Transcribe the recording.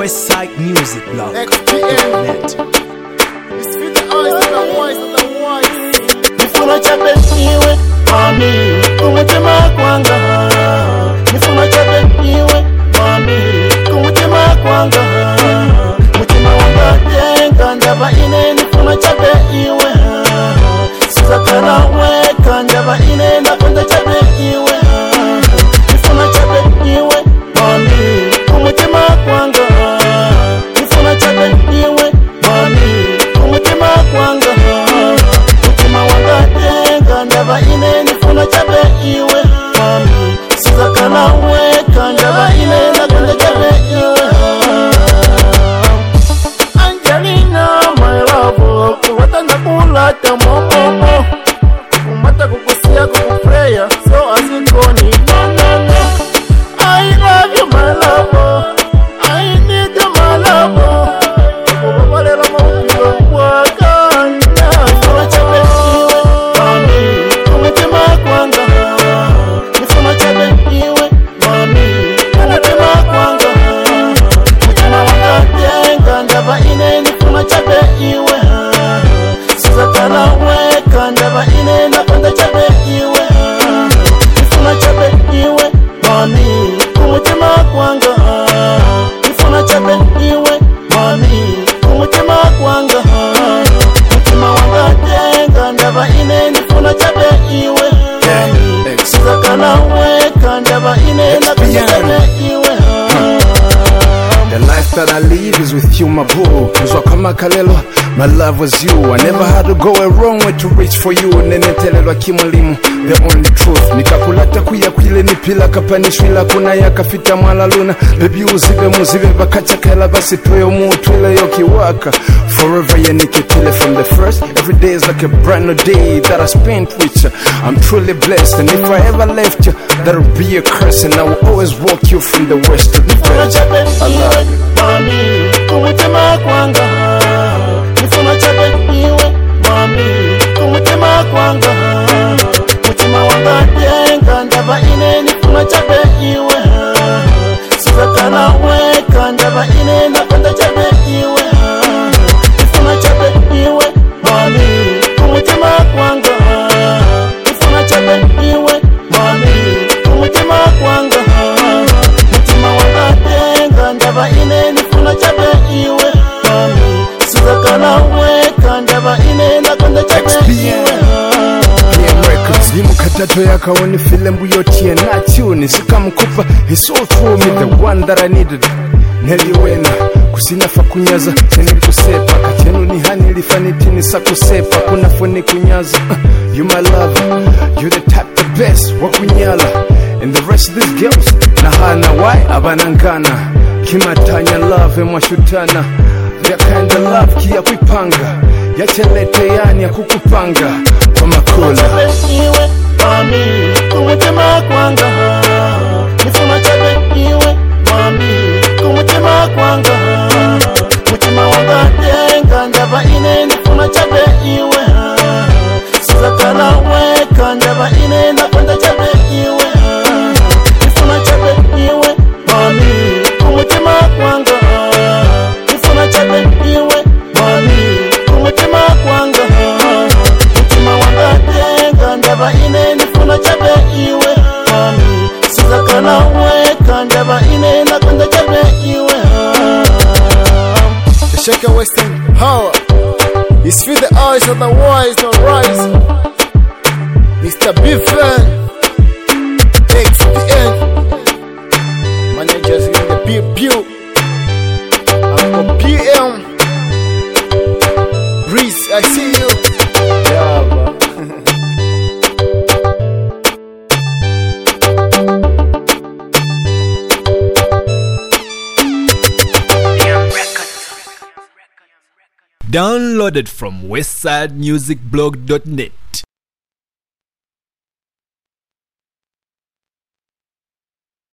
Westside Music Blog. XPN. It's with the eyes of the voice of the voice. Nifuna chape iwe mami kumutima kwanga. Nifuna chape iwe mami kumutima kwanga. Mutima wanga jenga ndaba ine nifuna chape iwe. Sizakana weka ndaba ine nakonda chape iwe. Nifuna chape iwe mami kumutima kwanga. Nifuna chape iwe mami kumutima kwanga. Mutima wanga jenga ndaba ine nifuna chape iwe mami. Sizakana weka ndaba ine nakonda chape iwe. Angelina my love, kuwatanda kulata momomo. Kumata kukusia kukupreya, so azikoni no. I love you my love, I need you my love. Kukubalela mawuyo wakanda. Nifuna chape iwe mami, kumutima kwanga. Nifuna chape iwe mami, kumutima kwanga. Mutima wanga jenga ndaba ine nifuna chape iwe. Sizakana weka ndaba ine nakonda chape iwe. Nifuna chape iwe mami kumutima kwanga. Nifuna chape iwe mami kumutima kwanga. Mutima wanga jenga ndaba ine nifuna chape iwe. Sizakana weka ndaba ine nakonda chape iwe. The life that I live is with you, my boo. Kama kalelo, my love was you. I never had to go a wrong way to reach for you. Nene telelwa kimulimu, the only truth. Nikakulata kuya kwile nipila kapanishwila kuna ya kafita mwala luna. Baby uzibe muzibe bakacha kela basi tuyo muutwila yoki waka. Forever ya nikitile from the first. Every day is like a brand new day that I spent with you. I'm truly blessed, and if I ever left you, that'll be a curse, and I will always walk you from the west to the west. I love you. Mami, kumutima kwanga. Nifuna chape iwe mami, kumutima kwanga. Mutima wanga jenga ndaba ine nifuna chape iwe. Sizakana weka ndaba ine nakonda chape iwe. Nifuna chape iwe mami, kumutima kwanga. Nifuna chape iwe mami, kumutima kwanga. Mutima wanga jenga ndaba ine nifuna chape iwe mami. Sizakana weka ndaba ine nakonda chape iwe. Mukatato yakawoni filembu yotie na tune sikamukupa. He's all through me, the one that I needed. Neliwena kusinafa kunyaza teni kusepa katenu ni hani lifanitini sakusepa kuna foni kunyaza. You my love, you the type the best wakunyala. And the rest of these girls nahana why abanangana kimatanya love mwashutana. That kind of love kia kuipanga yachelete yani ya kukupanga kwa makula. Chape iwe mami kumutima kwanga. Nifuna chape iwe mami kumutima kwanga. Mutima wanga jenga ndaba ine nifuna chape iwe. Sizakana weka ndaba ine nakonda chape iwe. Nifuna chape iwe mami kumutima kwanga. Nifuna chape iwe mami kumutima kwanga. Mutima wanga jenga ndaba ine nifuna chape iwe mami. Sizakana weka ndaba ine nakonda chape iwe. The Shaker Western Power. It's with the eyes of the wise to rise. Mr. Biffen. XPN. Managers in the Pew. Uncle PM. Breeze, I see you. Yeah, bro. Downloaded from westsidemusicblog.net.